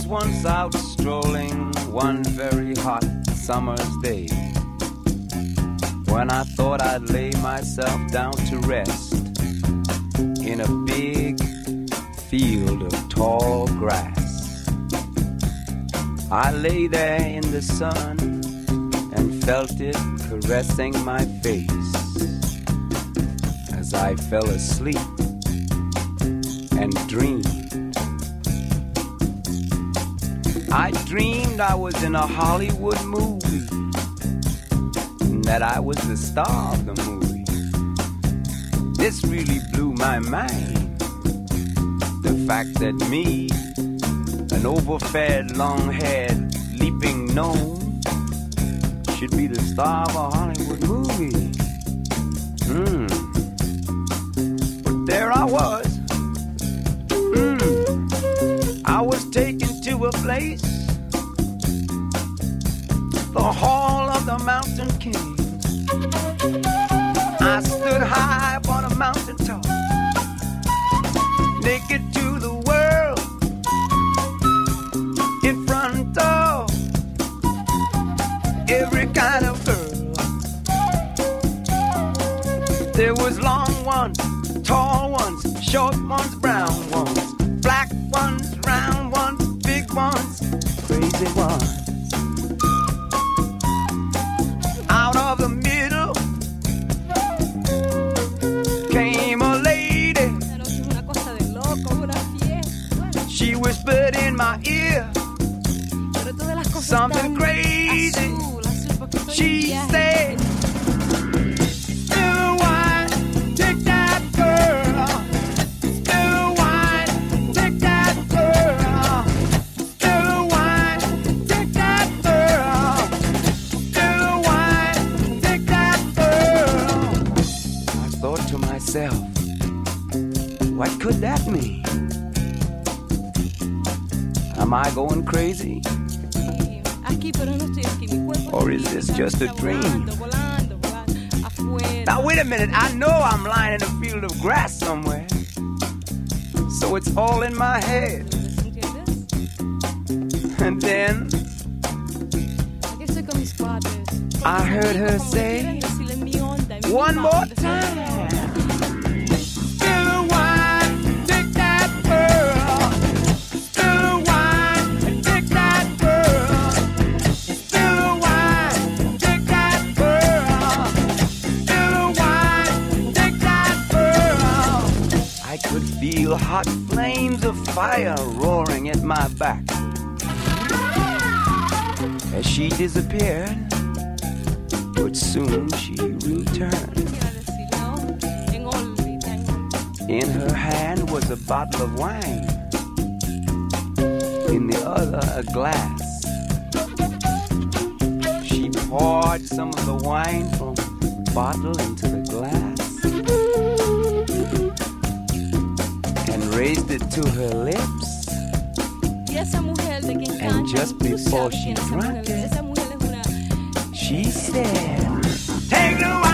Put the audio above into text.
once out strolling one very hot summer's day, when I thought I'd lay myself down to rest in a big field of tall grass. I lay there in the sun and felt it caressing my face as I fell asleep and dreamed. I dreamed I was in a Hollywood movie, and that I was the star of the movie. This really blew my mind, the fact that me, an overfed, long-haired, leaping gnome, should be the star of a Hollywood movie. But there I was. I was taken to a place, the Hall of the Mountain King. I stood high upon a mountain top, naked to the world, in front of every kind of girl. There was long ones, tall ones, short ones, brown ones, black ones, round ones, big ones, crazy ones. Out of the middle came a lady. She whispered in my ear something crazy. She said, "Still wine, take that girl. Still wine, take that girl. Still wine, take that girl. Still wine, take that girl." I thought to myself, what could that mean? Am I going crazy? Or is this just a dream? Now wait a minute, I know I'm lying in a field of grass somewhere, so it's all in my head. And then I heard her say one more time, "Still wine, take that girl. Still wine, take that girl. Still wine, take that girl. Still wine, take that girl." I could feel hot flames of fire roaring at my back as she disappeared, but soon she returned. In her hand was a bottle of wine, in the other a glass. She poured some of the wine from the bottle into the glass and raised it to her lips. And just before she drank it, she said, "Take the wine."